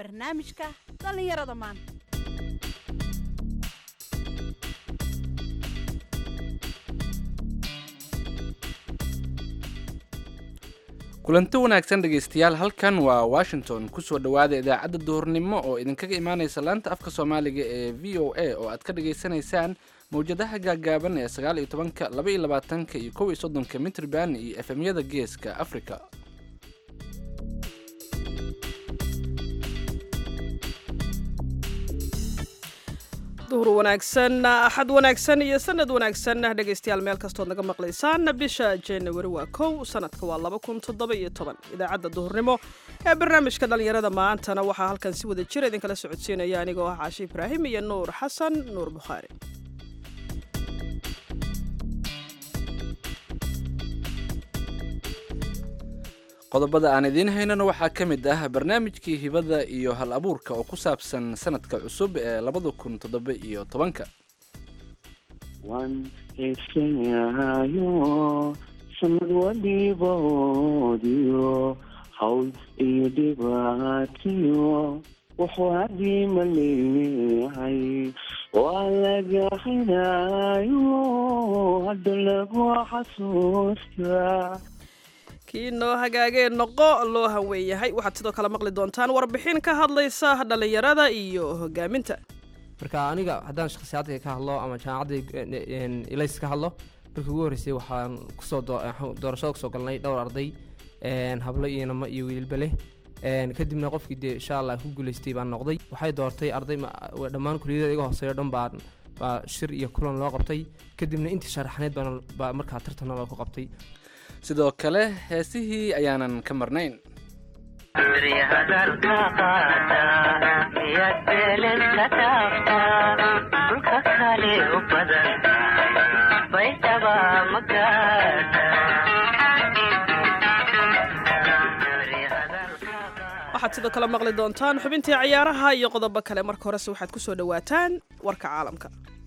barnaamijka dhallinyarada maanta. kulanti wanaagsan dhegaystayaal, halkan waa washington. kusoo dhowaada idaacadda duhurnimo oo idinkaga imaanaysa laanta afka soomaaliga ee v o a oo aad ka dhagaysanaysaan mawjadaha gaagaaban ee 19, 22 iyo 31 mitrban iyo efemyada geeska africa. duhur wanaagsan, axad wanaagsan iyo sanad wanaagsan dhegaystayaal meel kastood naga maqlaysaan. bisha January waa 1 sanadka waa 2017. idaacadda duhurnimo ee barnaamijka dhalinyarada maantana waxaa halkan si wada jir idinkala socodsiinaya anigoo ah Caashi Ibraahim iyo Nuur Xasan Nuur Bukhaari. qodobada aan idiin haynana waxaa ka mid ah barnaamijkii hibada iyo hal abuurka oo ku saabsan sanadka cusub ee 2017. waan heesayahayo sanad wadhiiboodiyo hawl iyo dhibaatiyo wuxuu haddii ma leeyahay waa laga xidhayo hadda lagu xasuustaa kii noo hagaagee noqo loo hanweyn yahay. waxaad sidoo kale maqli doontaan warbixin ka hadlaysa dhallinyarada iyo hogaaminta. marka aniga haddaan shakhsiyaadka ka hadlo ama jaamacadda ilays ka hadlo, markii ugu horreysay waxaan doorashada kusoo galnay dhowr arday, hablo iyo namo iyo wiilba leh. kadibna qofkii dee insha allah ku guulaystay baan noqday. waxay doortay arday dhammaan kuliyada iga hooseeyo dhan baa shir iyo kulan loo qabtay. kadibna intii sharaxneed baa markaa tartanaba ku qabtay. sidoo kale heesihii ayaanan ka marnayn. waxaad sidoo kale maqli doontaan xubintii ciyaaraha iyo qodobo kale. marka horese waxaad ku soo dhawaataan warka caalamka.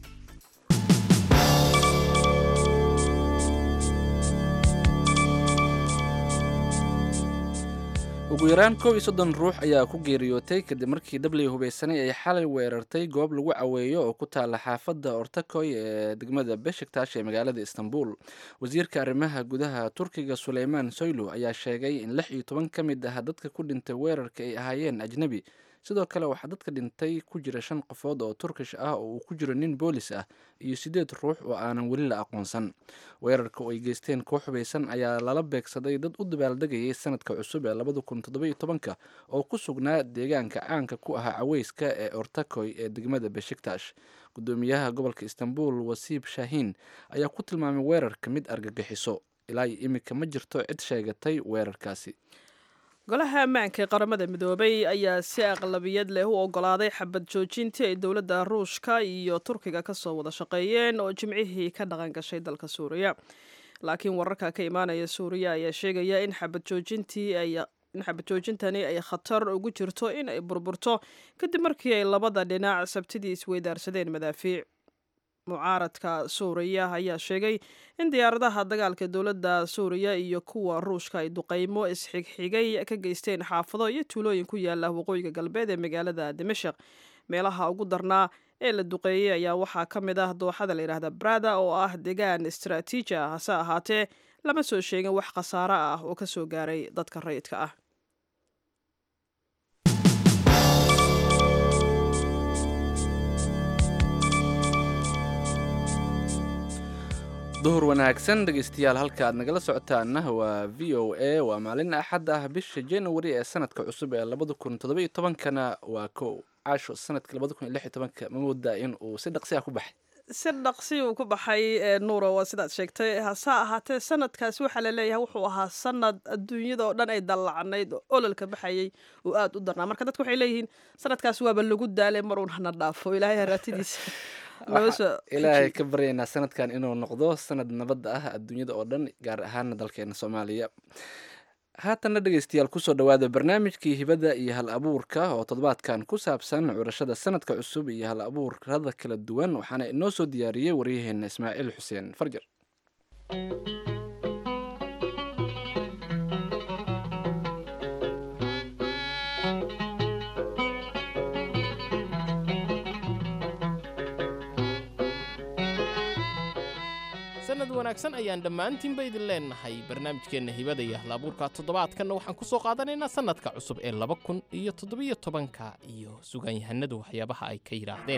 ugu yaraan 30 ruux ayaa ku geeriyootay kadib markii dabley hubeysanay ay xalay weerartay goob lagu caweeyo oo ku taala xaafadda ortakoy ee degmada beshiktash ee magaalada istanbul. wasiirka arrimaha gudaha turkiga suleymaan soylu ayaa sheegay in 16 ka mid ah dadka ku dhintay weerarka ay ahaayeen ajnabi. sidoo kale waxaa dadka dhintay ku jira 5 qofood oo turkish ah oo uu ku jiro nin boolis ah iyo 8 ruux oo aanan weli la aqoonsan. weerarka oo ay geysteen koox hubeysan ayaa lala beegsaday dad u dabaaldegayay sanadka cusub ee 2017 oo ku sugnaa deegaanka caanka ku ahaa caweyska ee ortakoy ee degmada beshiktash. gudoomiyaha gobolka istanbul wasiib shaahiin ayaa ku tilmaamay weerarka mid argagixiso. ilaa iyo imika ma jirto cid sheegatay weerarkaasi. golaha ammaanka ee qaramada midoobay ayaa si aqlabiyad leh u ogolaaday xabad joojintii ay dowladda ruushka iyo turkiga ka soo wada shaqeeyeen oo jimcihii ka dhaqan gashay dalka suuriya. laakiin wararka ka imaanaya suuriya ayaa sheegaya in xabad joojintani ay khatar ugu jirto in ay burburto kadib markii ay labada dhinac sabtidii isweydaarsadeen madaafiic. mucaaradka suuriya ayaa sheegay in diyaaradaha dagaalka dowladda suuriya iyo kuwa ruushka ay duqeymo isxigxigay ka geysteen xaafado iyo tuulooyin ku yaala waqooyiga galbeed ee magaalada dimashq. meelaha ugu darnaa ee la duqeeyey ayaa waxaa ka mid ah dooxada la yidhaahda brada oo ah deegaan istaraatiiji ah. hase ahaatee lama soo sheegin wax khasaare ah oo ka soo gaaray dadka rayidka ah. duhur wanaagsan dhegaystayaal, halka aad nagala socotaana waa v o a. waa maalin axad ah, bisha January ee sanadka cusub ee 2017kana waa 1. caasho sanadka 2016 ma moodaa in uu si dhaqsi ah ku baxay. si dhaqsi uu ku baxay nuuro, waa sidaad sheegtay. hase ahaatee sanadkaasi waxaa la leeyahay wuxuu ahaa sanad adduunyada oo dhan ay dallacnayd oo ololka baxayay uu aad u darnaa. marka dadku waxay leeyihiin sanadkaasi waaba lagu daalay mar uun hana dhaafo ilaahay haraatidiisa. ilaahay ka baryaynaa sanadkan inuu noqdo sanad nabadda ah adduunyada oo dhan, gaar ahaana dalkeena Soomaaliya. haatanna dhegaystayaal kusoo dhowaada barnaamijkii hibada iyo hal abuurka oo toddobaadkan ku saabsan curashada sanadka cusub iyo hal abuurada kala duwan. waxaana inoo soo diyaariyey waryaheena Ismaaciil Xuseen Farjar. sannad wanaagsan ayaan dhammaantiinba idin leennahay barnaamijkeenna hibada iyo halabuurka toddobaadkanna waxaan ku soo qaadanaynaa sannadka cusub ee 2017 iyo sugaanyahanadu waxyaabaha ay ka yidhaahdeen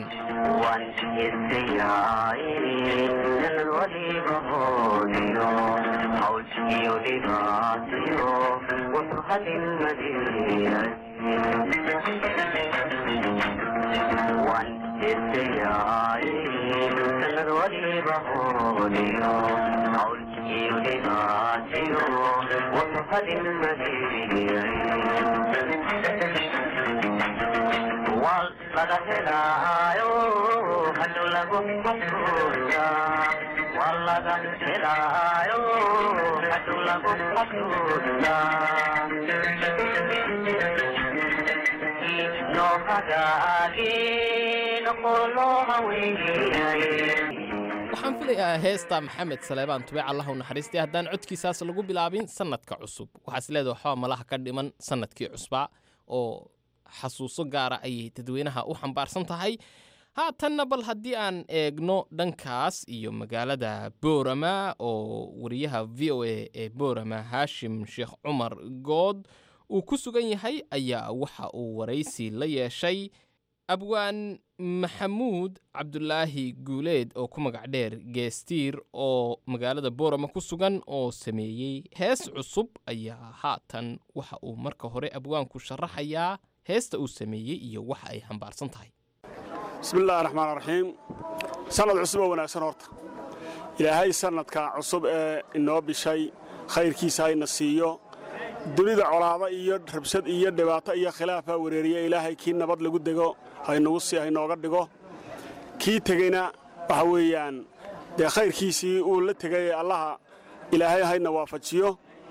waxaan filayaa heesta maxamed saleebaan tube allah u naxariistay haddaan codkiisaas lagu bilaabin sannadka cusub waxaas leedahay waxbaa malaha ka dhiman sannadkii cusbaa oo xasuuso gaara ayay dadweynaha u xambaarsan tahay haatanna bal haddii aan eegno dhankaas iyo magaalada boorama oo wariyaha v o a ee boorama haashim sheekh cumar good uu ku sugan yahay ayaa waxa uu waraysi la yeeshay abwaan maxamuud cabdulaahi guuleed oo ku magac dheer geestiir oo magaalada boorama ku sugan oo sameeyey hees cusub ayaa haatan waxa uu marka hore abwaanku sharaxayaa heesta uu sameeyey iyo waxa ay xambaarsan tahay bismillahi raxmaan raxiim sannad cusub oo wanaagsan horta ilaahay sannadka cusub ee inoo bishay khayrkiisa hayna siiyo dunida colaada iyo rabshad iyo dhibaato iyo khilaafaa wareeriya ilaahay kii nabad lagu dego haynooga dhigo kii tegeyna waxa weeyaan dee khayrkiisii uu la tegay allaha ilaahay hayna waafajiyo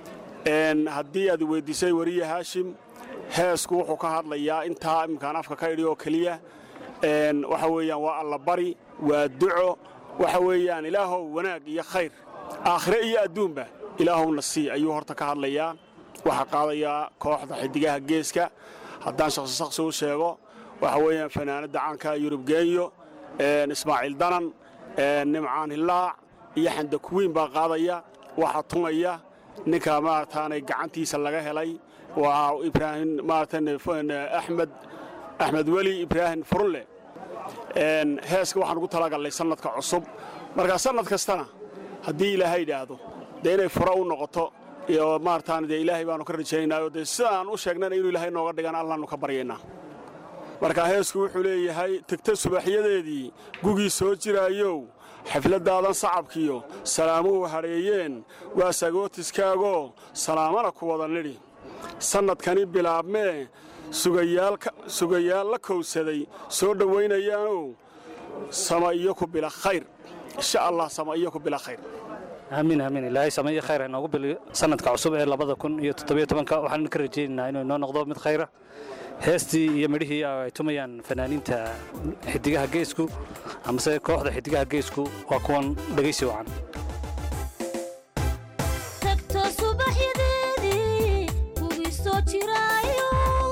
haddii aad weyddiisay wariye haashim heesku wuxuu ka hadlayaa intaa imminkaan afka ka idhi oo keliya waxa weeyaan waa allabari waa duco waxa weeyaan ilaahow wanaag iyo khayr aakhire iyo adduunba ilaahowna sii ayuu horta ka hadlayaa waxaa qaadayaa kooxda xidigaha geeska haddaan shakhsi u sheego waxa weeyaan fanaanadda caanka yurub geenyo ismaaciil danan nimcaan hilaac iyo xanda kuwiin baa qaadaya waxaa tumaya ninka maarataanay gacantiisa laga helay waa ibraahim maaratan axmed weli ibraahim furle heeska waxaan ugu talagalnay sannadka cusub markaa sannad kastana haddii ilaahay idhaahdo dee inay fura u noqoto iyo maartaan dee ilaahay baanu ka rajaynayo dee sidaan u sheegnana inuu ilaahay nooga dhigan allaanu ka baryaynaa marka heesku wuxuu leeyahay tegta subaxyadeedii gugii soo jiraayow xafladaadan sacabkiyo salaamuhu hadheeyeen waa sagootiskaagoo salaamana ku wada nidhi sannadkani bilaabmee sugayaal la kowsaday soo dhowaynayaanow sama iyo ku bila khayr insha allah sama iyo ku bila khayr amiin amiin ilaahay sameeyo khayr inoogu biliyo sannadka cusub ee 2017 waxaan ka rajaynaynaa inuu inoo noqdo mid khayra heestii iyo midhihii ay tumayaan fanaaniinta xidigaha geesku amase kooxda xidigaha geesku waa kuwan dhegaysi wacan tagto subaxyadeedii kuwii soo jiraayo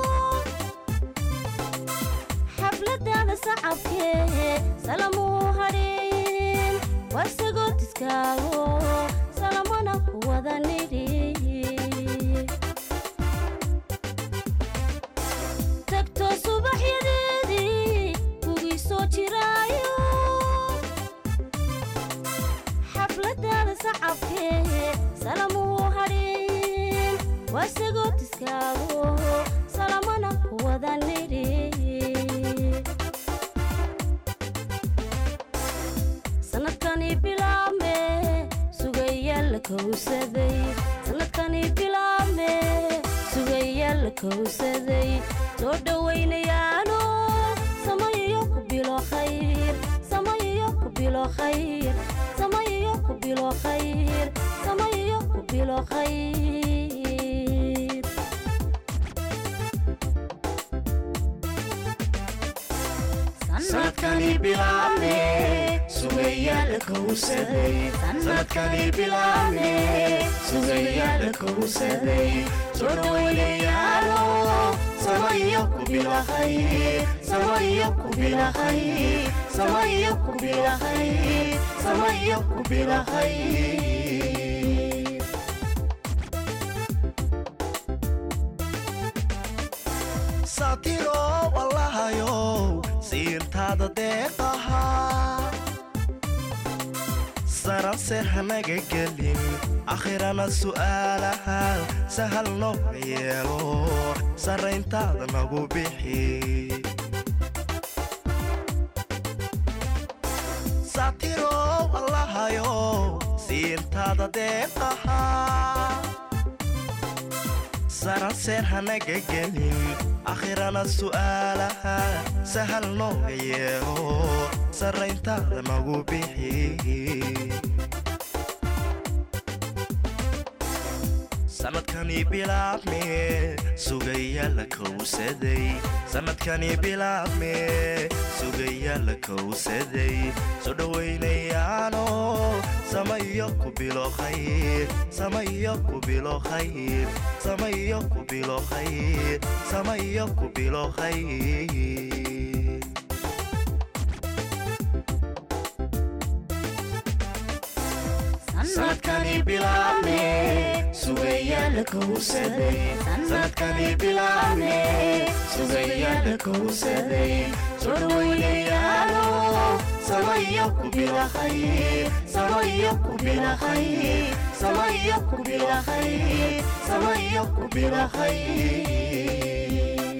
xafladdaada sacabkee salamuu hadheen waa sagootiskaago salamana ku wada nidhi tagto subaxyadeedii kuwii soo jiraayo xafladdaada sacabkee salamuu hadheen waa sagootiskaago salamana ku wada nidhi sanadkani bilaabme sugayaal la kowsaday sanadkani bilaabme sugayaal la kowsaday soo dhowaynayaano samayiyo ku bilo khayr samayiyo ku bilo khayr samayiyo ku bilo khayr samayiyo ku bilo khayr sanadkani bilaabme sugayaal la kowsaday sanadkani bilaabme sugayaal la kowsaday soo dhowaynayaano samayo ku bila khayr samayo ku bila khayr samayo ku bila khayr samayo ku bila khayr satiro wallahayo siintaada deeqaha saran serhanaga gelin akhirana su'aalaha sahal noo yeelo sarayntaada nagu bixi satiro wallahayo siintaada deeqaha saran serhanaga gelin akhirana su'aalaha sahal noo yeelo sarayntaada nagu bixi sanadkani bilaabme sugaya la kowsaday sanadkani bilaabme sugaya la kowsaday soo dhawaynayaano samayo ku bilo khayr samayo ku bilo khayr samayo ku bilo khayr samayo ku bilo khayr sanadkani bilaabme sugaya la kowsaday sanadkani bilaabme sugaya la kowsaday soo dhawaynayaano samayo ku bila khayr samayo ku bila khayr samayo ku bila khayr samayo ku bila khayr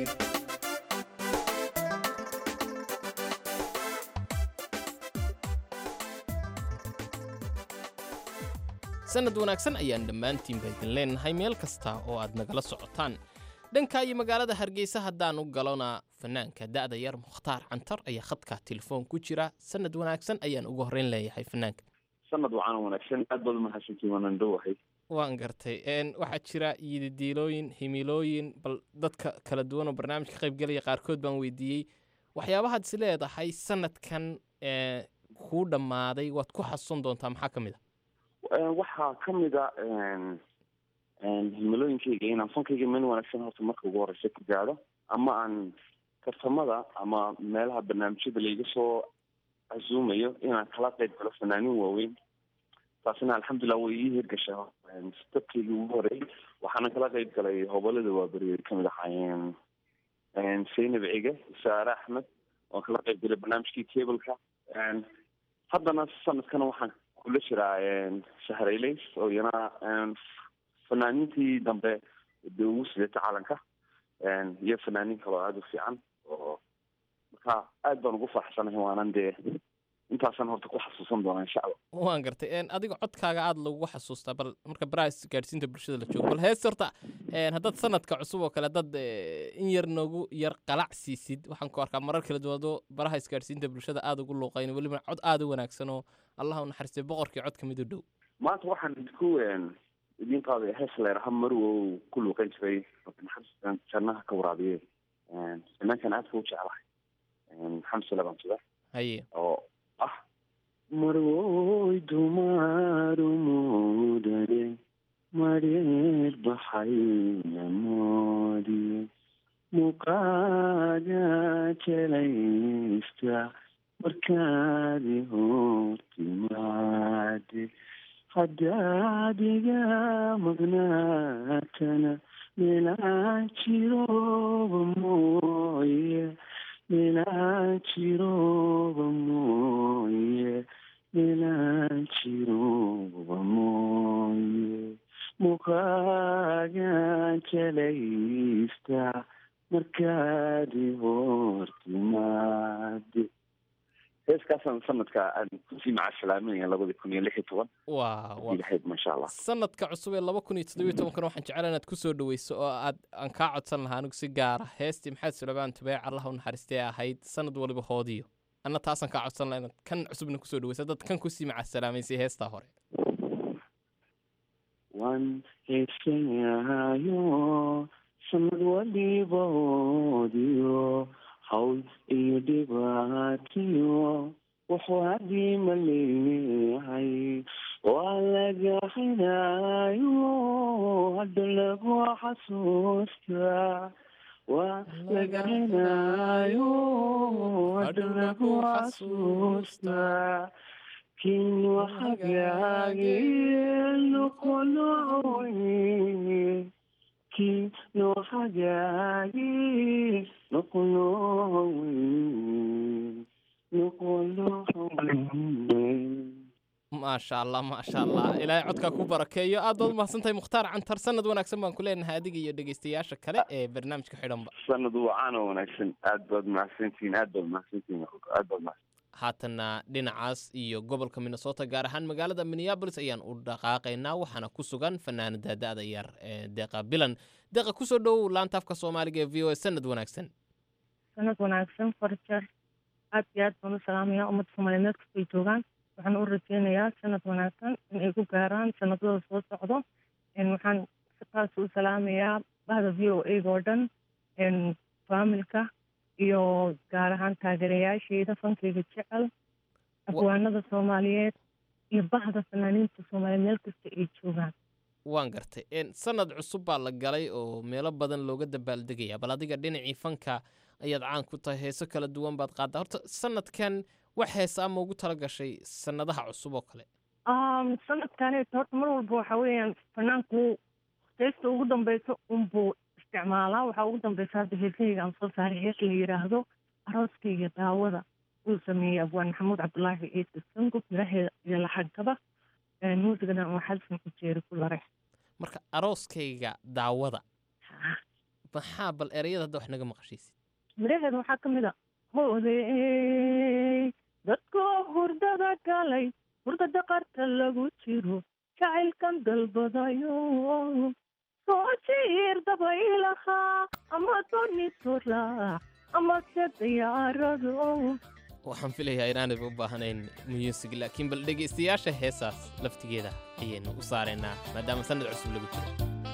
sanad wanaagsan ayaan dhammaantiinba idin leenahay meel kasta oo aad nagala socotaan dhanka iyo magaalada hargeysa haddaan u galona fanaanka da'da yar mukhtaar cantar ayaa khadka telefoon ku jira sanad wanaagsan ayaan ugu horreyn leeyahay fanaanka sanad wacan wanaagsan aad baad mahadsantiin waanan dhowahay waan gartay waxaa jira yididiilooyin himilooyin bal dadka kala duwan oo barnaamijka qaybgelaya qaarkood baan weydiiyey waxyaabahaad is leedahay sanadkan kuu dhammaaday waad ku xasuusan doontaa maxaa ka mid a waxaa ka mid a himilooyinkayga inaan fankayga meel wanaagsan horta marka ugu horeysa ka gaadho ama aan tartamada ama meelaha barnaamijyada laiga soo casuumayo inaan kala qayb galo fanaaniin waaweyn taasina alxamdulilah way ii hirgashaa dabkayga ugu horeeyey waxaana kala qayb galay hobolada waaberi kamid ahaayeen zaynab cige saare axmed oo kala qayb galay barnaamijkii cableka haddana sanadkana waxaan kula jiraa shahrayleys oo iyana fanaaniintii dambe dee ugu sidata calanka iyo fanaaniin kaloo aada u fiican oo marka aad baan ugu faraxsanahay waanan dee intaasaan horta ku xasuusan doonaa insha allah waan gartay adiga codkaaga aada lagu xasuustaa bal marka baraha isgaadhsiinta bulshada la joogo bal hees horta haddaad sanadka cusub oo kale dad in yar noogu yar qalac siisid waxaan ku arkaa marar kala duwanoo baraha isgaadhsiinta bulshada aada ugu luuqayn weliba cod aada u wanaagsan oo allah u naxariistay boqorkii codka mid u dhow maanta waxaan idinku idiin qaaday hees leeraha marwow ku luuqan jiray naxariistan jannaha ka waraabiye fanaankan aadka u jeclahay maxamed salebaan tuda haye oo ah marwoy dumaaru mudane mareer baxayna moodiye muqaaga jelaysta markaadi hortimaade haddaad iga magnaatana meelaan jirooba mooye meelaan jirooba mooye meelaan jirooba mooye muqaagaan jelaysta markaadi hortimaade heeskaasaan sanadka aan kusii macashalaaminaya 2016 ilahayd maasha allah sanadka cusub ee 2017 waxaan jeclaan inaad ku soo dhaweyso oo aan kaa codsan lahaa anigu si gaara heestii maxamed suleymaan tubeec allah u naxariistay ahayd sanad waliba hoodiyo anna taasaan kaa codsan lahaa inaad kan cusubna kusoo dhaweyso dad kan kusii macasalaamaysay heestaa hore waan heesayahayo sanad waliba hoodiyo hawl iyo dhibaatiyo wuxuu haddii ma leeyahay waa laga xidhaayo hadda lagu xasuustaa waa lagaranayo hadhowna ku xasuustaa kiin waxagaage noqonoy kiin waxagaage noqonoy maasha allah maasha allah ilaahay codkaa ku barakeeyo aad baad umahadsantahay mukhtaar cantar sanad wanaagsan baan ku leenahay adiga iyo dhegeystayaasha kale ee barnaamijka xidhanba sanad wacan oo wanaagsan aad baad mahadsantihiin aad baad mahadsantihiin aad baad mahadsan haatanna dhinacaas iyo gobolka minnesota gaar ahaan magaalada minneabolis ayaan u dhaqaaqaynaa waxaana ku sugan fanaanada da'da yar ee deeqa bilan deeqa kusoo dhow laanta afka soomaaliga ee v o a sanad wanaagsan sanad wanaagsan farjar aad iyo aad baan u salaamayaa ummadda soomaaliyeed meel kastay joogaan waxaan u rajeynayaa sanad wanaagsan in ay ku gaaraan sanadada soo socdo waxaan taas u salaamayaa bahda v o a oo dhan faamilka iyo gaar ahaan taageerayaasheyda fankeyga jecel afwaanada soomaaliyeed iyo bahda fanaaniinta soomaaliyeed meel kasta ay joogaan waan gartay sanad cusub baa la galay oo meelo badan looga dabaaldegaya bal adiga dhinacii fanka ayaad caan ku tahay heeso kala duwan baad qaaddaa horta sanadkan wax heesa ama ugu tala gashay sanadaha cusub oo kale sanadkaneet horta mar walba waxa weeyaan fanaanku heesta ugu dambeysa unbuu isticmaalaa waxaa ugu dambeysa hadda heesahayga aan soo saaray hees la yidhaahdo arooskayga daawada uu sameeyey abwaan maxamuud cabdulaahi ciise sango miraheeda iyo laxagaba muusigadan waa xalsan kujeeri ku lare marka arooskayga daawada maxaa bal ereyada hadda wax naga maqashaysid miraheeda waxaa ka mid a hoodey dadkoo hurdada galay hurdada qarta lagu jiro jacaylkan dalbadayo soo jiir dabaylahaa ama doni suraac ama se diyaarado waxaan filayaa inaanayba u baahnayn muusig laakiin bal dhegaystayaasha heesaas laftigeeda ayaynu u saaraynaa maadaama sanad cusub lagu jiro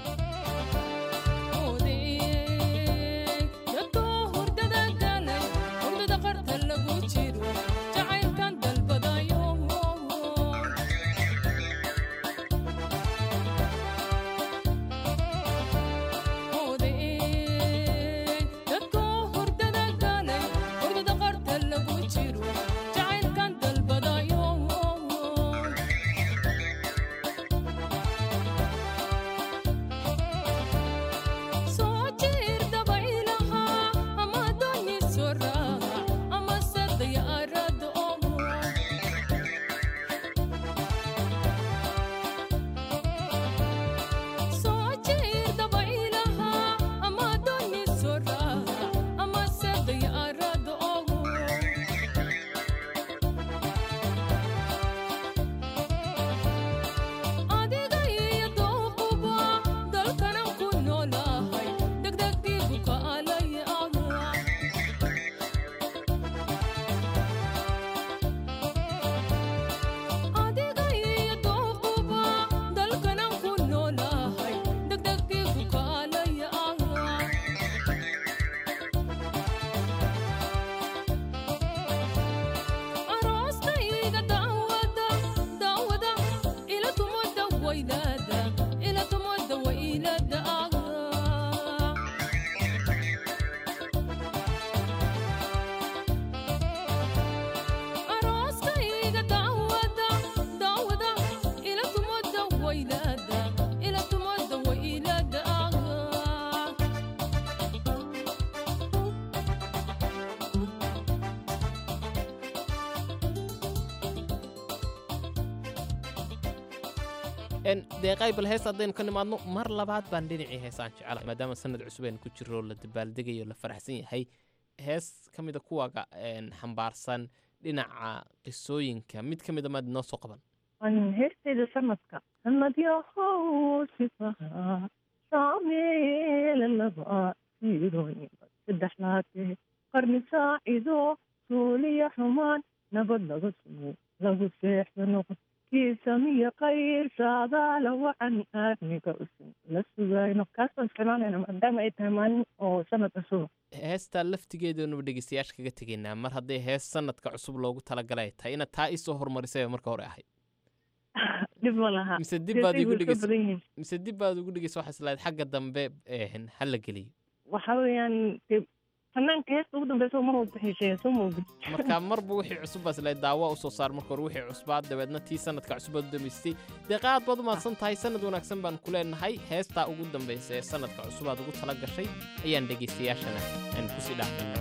deeqay bal hees haddaynu ka nimaadno mar labaad baan dhinacii heesaan jecelahay maadaama sanad cusub aynu ku jirro la dabaaldegayo la faraxsan yahay hees ka mida kuwaga xambaarsan dhinaca qisooyinka mid ka mida maad inoo soo qaban heestayda sanadka sanadyahow sifaha saameele laba siirooyinba saddex laate qarni saacido suuliya xumaan nabad laga sugo lagu seexda noqon kiisamiya qayr saadaala wacan aadmiga usun la sugayno kaasaan isticmaalayna maadaama ay tahay maalin oo sanad cusub heestaa laftigeedanu dhegeystayaasha kaga tegaynaa mar hadday hees sanadka cusub loogu talagalay tahay inaad taa isoo horumarisay marka hore ahayd dhib ma laha mise dib baad ugu dhegeysa waxaa islahayd xagga dambe ha la geliyo waxa weeyaan dee fanaanka heesta ugu dambeysa mar walba xiiseeya soo moogid marka marba wixii cusub baa isla daawa u soo saar marka hore wixii cusbaa dabeedna tii sanadka cusubad u damaystay deeqaad baad u mahadsan tahay sanad wanaagsan baan ku leenahay heestaa ugu dambaysa ee sanadka cusubaad ugu tala gashay ayaan dhegaystayaashana aan ku sii dhaafay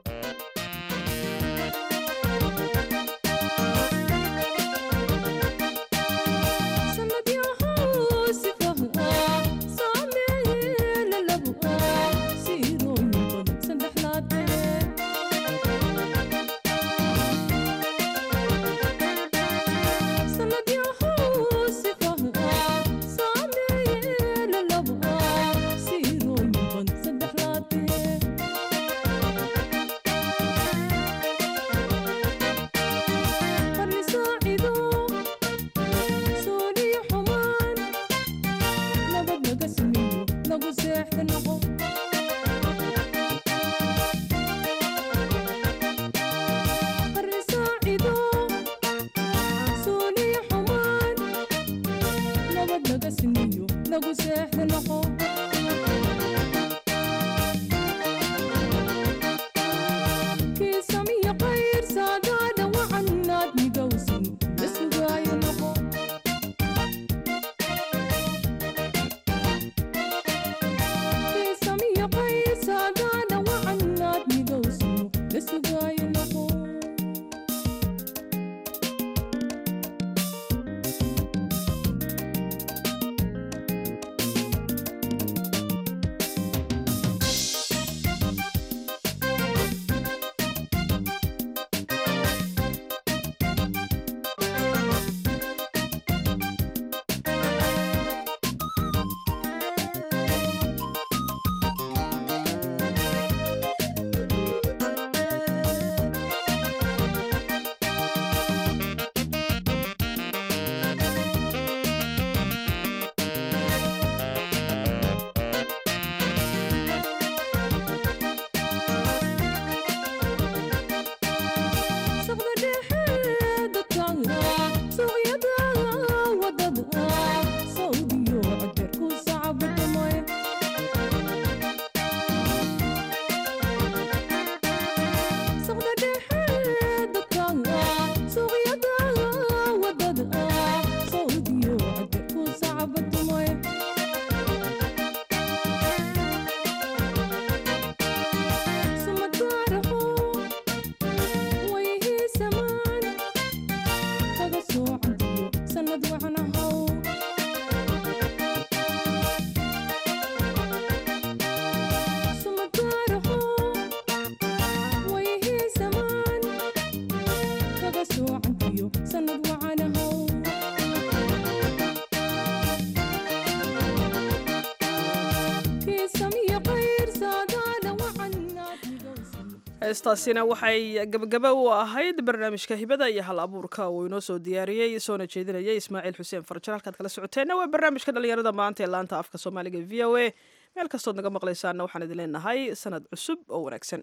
heestaasina waxay gabagaba u ahayd barnaamijka hibada iyo hal abuurka uu inoo soo diyaariyey soona jeedinayay ismaaciil xuseen farjar halkaad kala socoteenna waa barnaamijka dhallinyarada maanta ee laanta afka soomaaliga v o a meel kastood naga maqlaysaana waxaan idin leenahay sanad cusub oo wanaagsan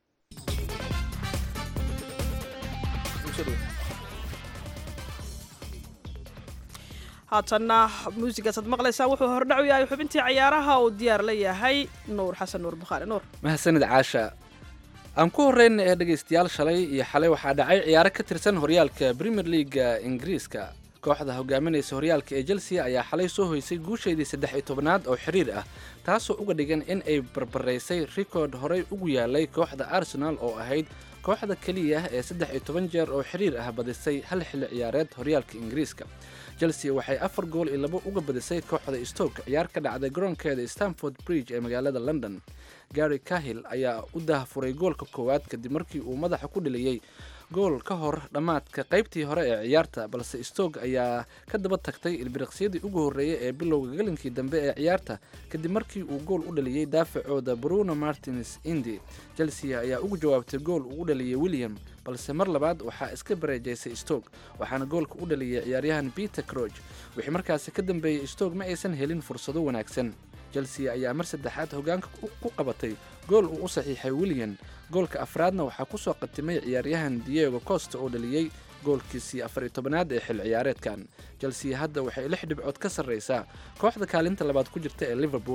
haatanna muusigaasad maqlaysaan wuxuu hordhac u yahay xubintii cayaaraha uu diyaar la yahay nuur xasan nuur bukhaari nuur mahadsanid caasha aan ku horreyna ee dhegaystayaal shalay iyo xalay waxaa dhacay ciyaaro ka tirsan horyaalka premier leaga ingiriiska kooxda hogaaminaysa horyaalka ee chelsea ayaa xalay soo hoysay guusheedii 13 oo xiriir ah taasoo uga dhigan in ay barbaraysay rikoodh horey ugu yaalay kooxda arsenal oo ahayd kooxda keliya ee 13 jeer oo xiriir ah badisay hal xilli ciyaareed horyaalka ingiriiska chelsea waxay 4 gool iyo 2 uga badisay kooxda stoke ciyaar ka dhacday garoonkeeda stamford bridge ee magaalada london gary cahill ayaa u daahfuray goolka koowaad kadib markii uu madaxa ku dhaliyey gool ka hor dhammaadka qaybtii hore ee ciyaarta balse stoke ayaa ka daba tagtay ilbiriqsyadii ugu horreeyay ee bilowga galinkii dambe ee ciyaarta kadib markii uu gool u dhaliyey daafacooda bruno martins indi chelsea ayaa ugu jawaabtay gool uu u dhaliyey william balse mar labaad waxaa iska bareejaysay stoke waxaana goolka u dhaliyey ciyaaryahan peter croch wixii markaasi ka dambeeyey stoke ma aysan helin fursado wanaagsan chelsea ayaa mar saddexaad hogaanka ku qabatay gool uu u saxiixay william goolka afraadna waxaa ku soo qatimay ciyaaryahan diego costa oo dhaliyey goolkiisii 14aad ee xil ciyaareedkan chelsea hadda waxay 6 dhibcood ka sarreysaa kooxda kaalinta labaad ku jirta ee liverpool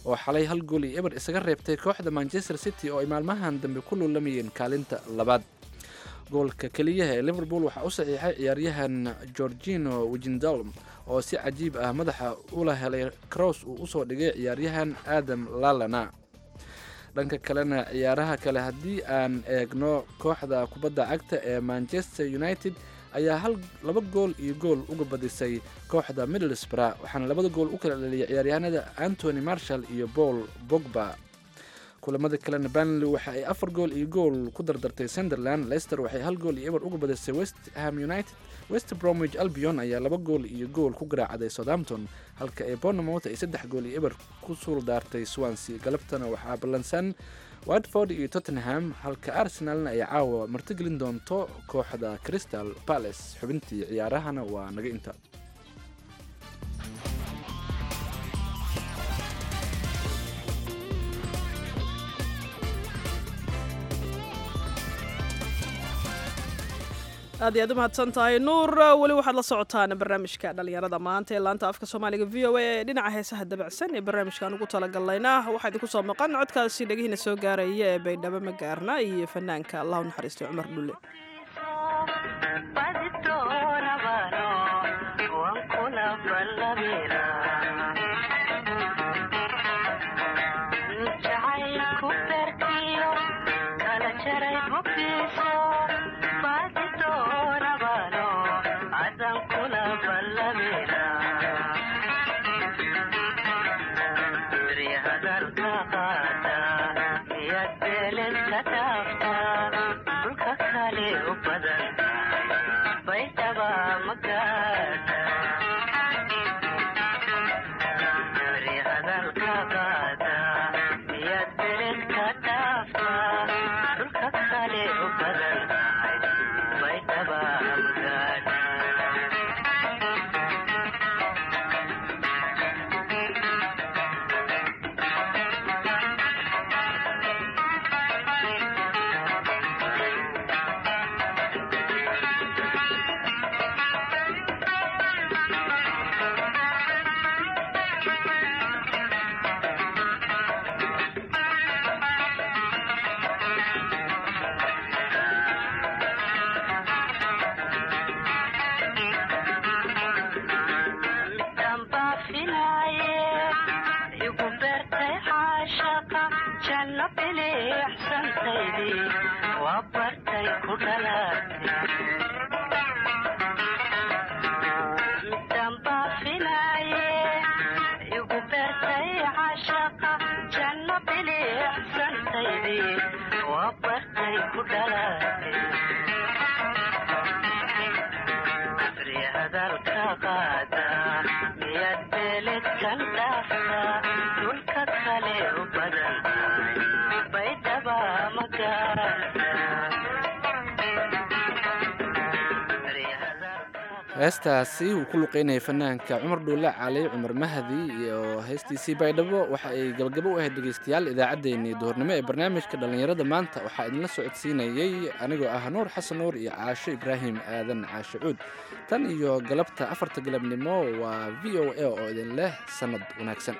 oo xalay hal gool iyo eber isaga reebtay kooxda Manchester City oo ay maalmahan dambe ku lulamayeen kaalinta labaad. goolka kaliya ee Liverpool waxa uu saxiixay ciyaaryahan Georgino Wijnaldum oo si cajiib ah madaxa ula helay cross uu u soo dhigay ciyaaryahan Adam Lallana. dhanka kalena ciyaaraha kale haddii aan eegno kooxda kubadda cagta ee Manchester United ayaa laba gool iyo gool uga badisay kooxda Middlesbrough waxaana labada gool u kala dhaliyay ciyaaryahanada Anthony Martial iyo Paul Pogba. kulamada kalena Burnley waxa ay 4 gool iyo gool ku dardartay Sunderland. Leicester waxay 1 gool iyo eber uga badisay West Ham United. West Bromwich Albion ayaa 2 gool iyo gool ku garaacday Southampton halka ay Bournemouth ay 3 gool iyo eber ku suul daartay Swansea. galabtana waxaa ballansan Watford iyo Tottenham halka Arsenalna ay caawa martigelin doonto kooxda Crystal Palace. xubintii ciyaarahana waa naga inta. aad iyo aad u mahadsan tahay nuur. weli waxaad la socotaan barnaamijka dhalinyarada maanta ee laanta afka soomaaliga VOA ee dhinaca heesaha dabacsan ee barnaamijkan ugu talagalayna waxaa idinku soo maqan codkaasi dhegihiina soo gaaraya ee baydhabo ma gaarna iyo fanaanka allah u naxariistay cumar dhulle. heestaasi uu ku luqeynayay fanaanka Cumar Dhulle Cali Cumar Mahdi iyo heestiisii Baydhabo waxa ay gabagabo u ahayd dhageystayaal idaacadeennii duhurnimo ee barnaamijka dhalinyarada maanta waxaa idinla socodsiinayay anigoo ah Nuur Xasan Nuur iyo Caasho Ibraahim Aadan Caasho Cuud. tan iyo galabta 4 galabnimo waa VOA oo idin leh sanad wanaagsan.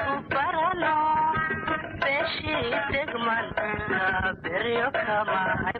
Beryo kama